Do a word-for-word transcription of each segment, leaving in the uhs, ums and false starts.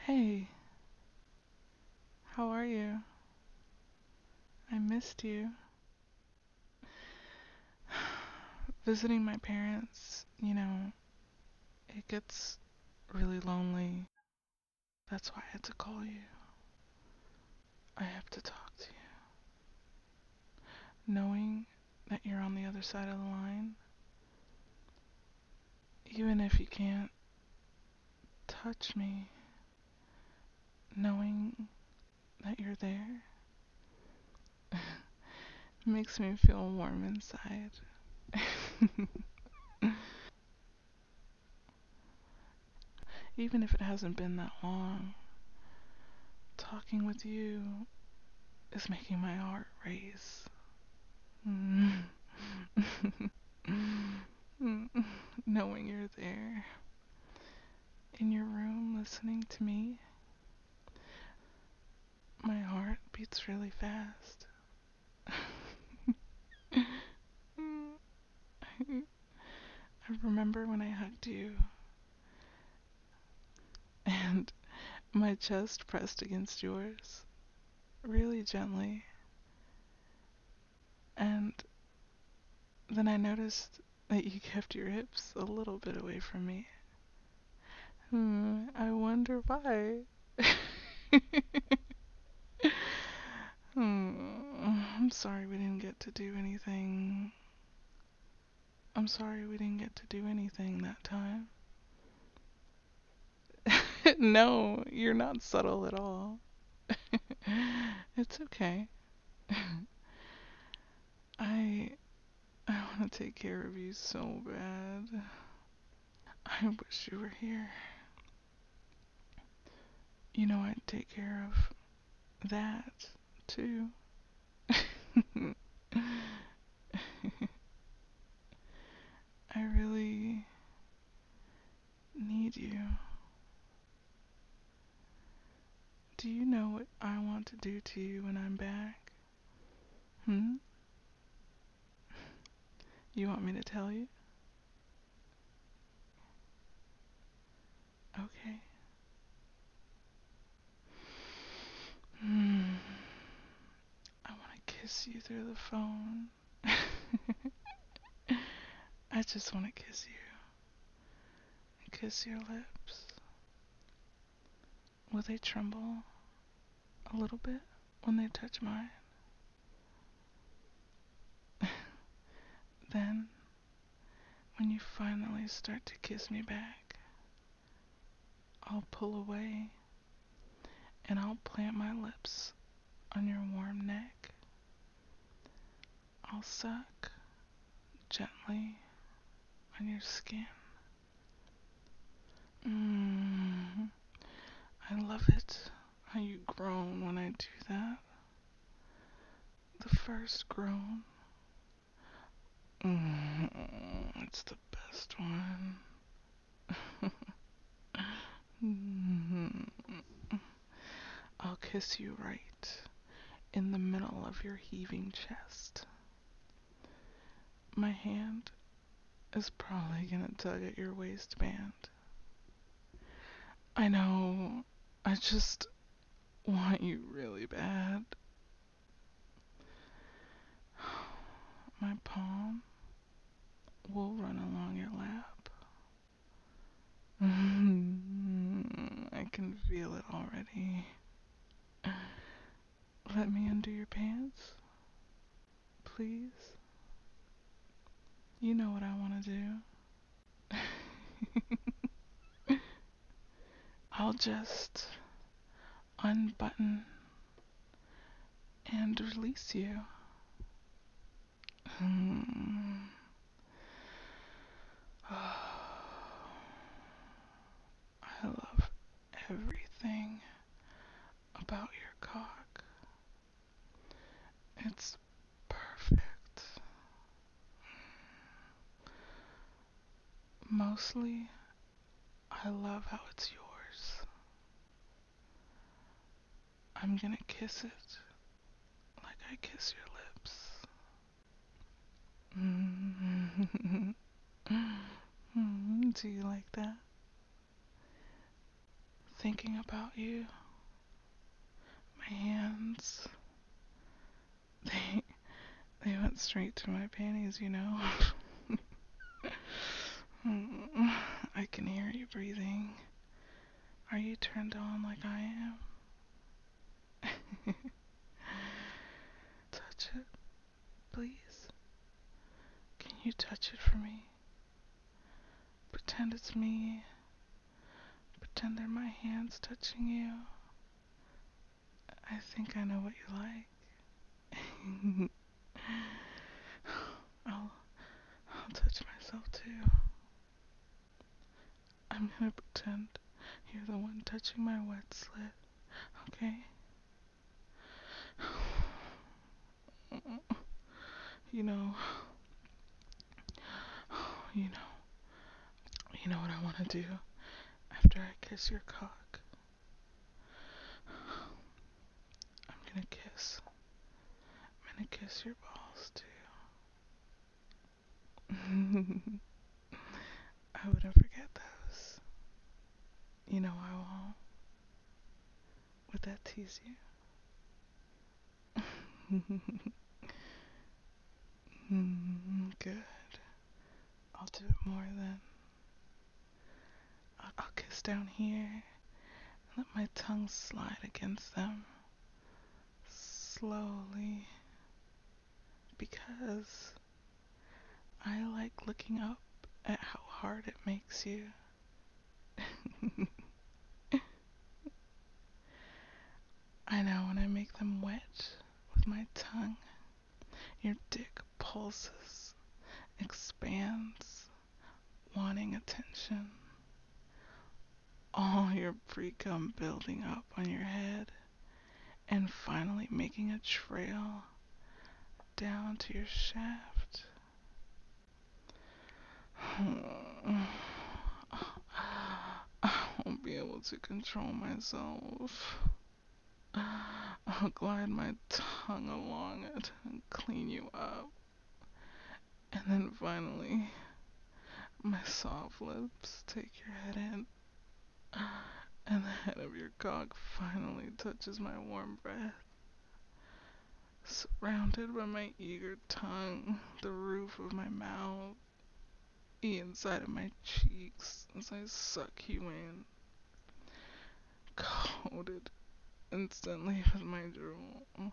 Hey, how are you? I missed you. Visiting my parents, you know, it gets really lonely. That's why I had to call you. I have to talk to you. Knowing that you're on the other side of the line, even if you can't touch me, knowing that you're there makes me feel warm inside. Even if it hasn't been that long, talking with you is making my heart race. Knowing you're there in your room listening to me, my heart beats really fast. I remember when I hugged you and my chest pressed against yours really gently, and then I noticed that you kept your hips a little bit away from me. Hmm, I wonder why. Hmm, I'm sorry we didn't get to do anything. I'm sorry we didn't get to do anything that time. No, you're not subtle at all. It's okay. I I want to take care of you so bad. I wish you were here. You know I'd take care of that too. I really need you. Do you know what I want to do to you when I'm back? Hmm? You want me to tell you? Okay. Hmm. I want to kiss you through the phone. I just want to kiss you. Kiss your lips. Will they tremble a little bit when they touch mine? Then, when you finally start to kiss me back, I'll pull away and I'll plant my lips on your warm neck. I'll suck gently on your skin. Mmm. I love it how you groan when I do that. The first groan. Mmm. It's the best one. Mm-hmm. I'll kiss you right in the middle of your heaving chest. My hand is probably gonna tug at your waistband. I know, I just want you really bad. My palm will run along your lap. I can feel it already. Let me undo your pants, please. You know what I want to do. I'll just unbutton and release you. Hmm. I love everything about your cock. It's perfect. Mostly, I love how it's yours. I'm gonna kiss it like I kiss your lips. Mm. Do you like that? thinking about you. My hands, they they went straight to my panties, you know. I can hear you breathing. Are you turned on like I am? Touch it, please. Can you touch it for me? Pretend it's me. Pretend they're my hands touching you. I think I know what you like. I'll, I'll touch myself too. I'm gonna pretend you're the one touching my wet slit, okay? You know, you know, you know what I want to do after I kiss your cock? I'm gonna kiss. I'm gonna kiss your balls too. I wouldn't forget those. You know I won't. Would that tease you? Good. I'll do it more then. I'll, I'll kiss down here and let my tongue slide against them slowly because I like looking up at how hard it makes you. I know when I make them wet with my tongue, your dick pulses, expands, wanting attention. All your pre-cum building up on your head and finally making a trail down to your shaft. I won't be able to control myself. I'll glide my tongue along it and clean you up. And then finally, my soft lips take your head in. And the head of your cock finally touches my warm breath. Surrounded by my eager tongue, the roof of my mouth, the inside of my cheeks as I suck you in. Coated instantly with my drool.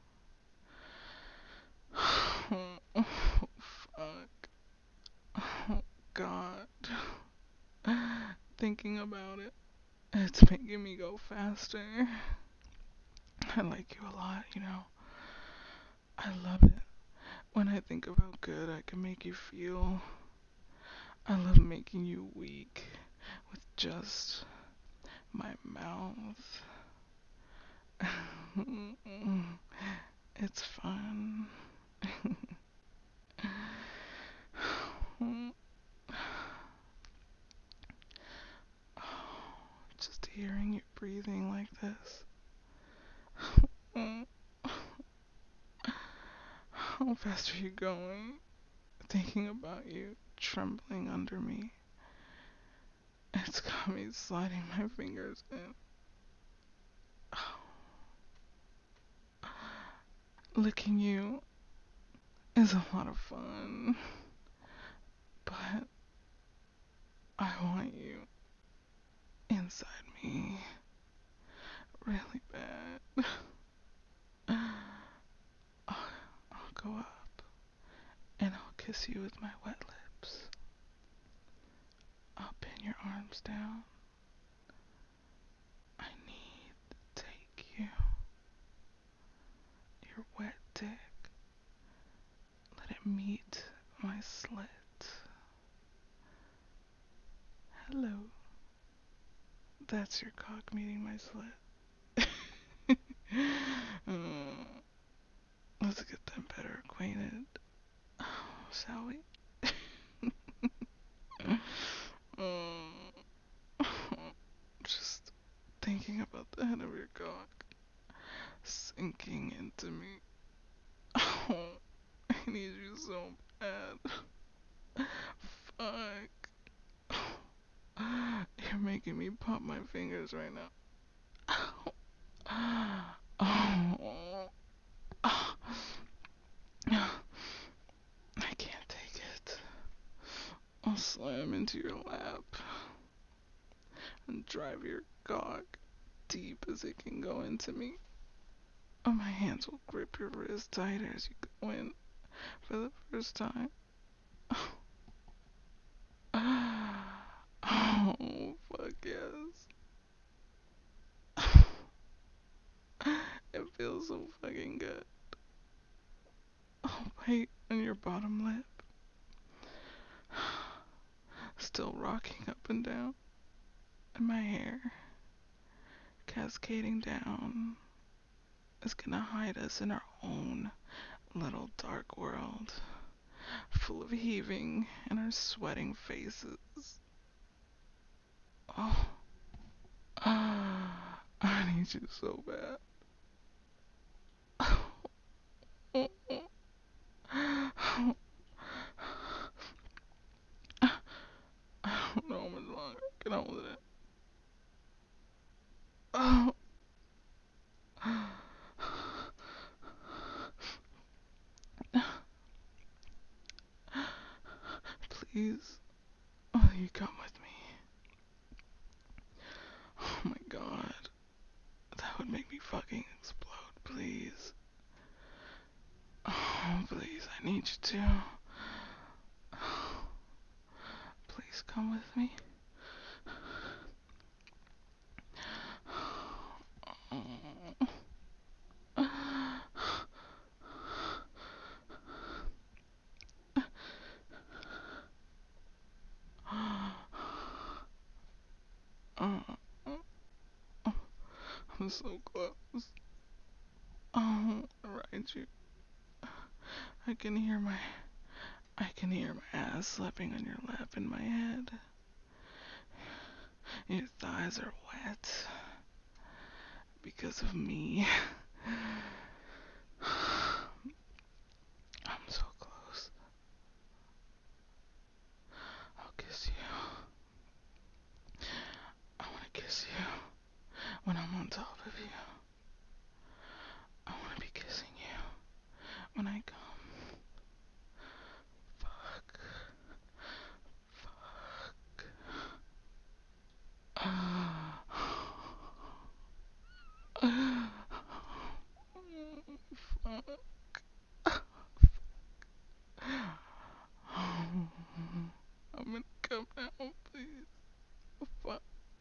Oh, fuck. Oh, God. Thinking about it, it's making me go faster. I like you a lot, you know. I love it when I think of how good I can make you feel. I love making you weak with just my mouth. It's fun. Just hearing you breathing like this. How fast are you going? Thinking about you trembling under me. It's got me sliding my fingers in. Licking you is a lot of fun, but I want you inside me really bad. I'll go up and I'll kiss you with my wet lips. I'll pin your arms down. I need to take you, your wet dick. Let it meet my slit. Hello. That's your cock meeting my slit. uh, let's get them better acquainted. Shall we? uh, just thinking about the head of your cock sinking into me. Oh, I need you so bad. Fuck. You're making me pop my fingers right now. Ow. Oh. Oh. I can't take it. I'll slam into your lap and drive your cock deep as it can go into me. Oh, my hands will grip your wrist tighter as you go in for the first time. Oh, fuck yes. It feels so fucking good. Oh, wait, on your bottom lip. Still rocking up and down. And my hair, cascading down, is gonna hide us in our own little dark world, full of heaving and our sweating faces. Oh, I need you so bad. I don't know how much longer I can hold it. Oh. Please, will you come with me? Oh my god, that would make me fucking explode, please. Oh, please, I need you to. Please come with me. I'm so close. Oh, right you. I can hear my, I can hear my ass slapping on your lap in my head. Your thighs are wet because of me. I'm so close. I'll kiss you. I wanna kiss you when I'm on top of you. I wanna be kissing you when I come. Fuck. Fuck. I'm gonna come now, please. Fuck.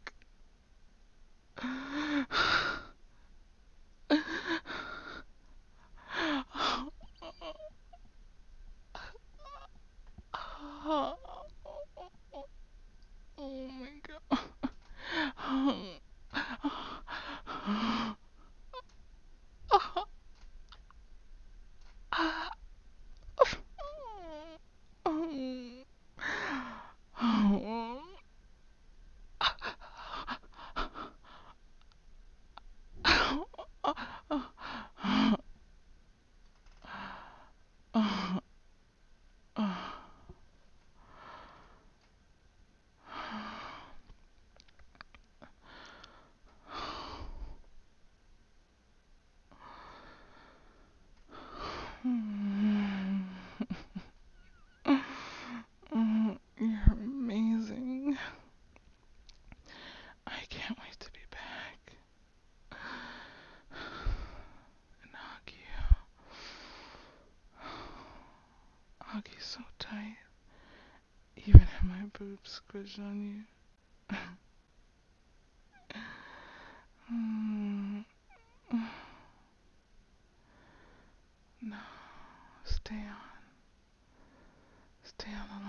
Oh my god. You're amazing. I can't wait to be back and hug you. Hug you so tight, even if my boobs squish on you. Mm. No, stay on. Stay on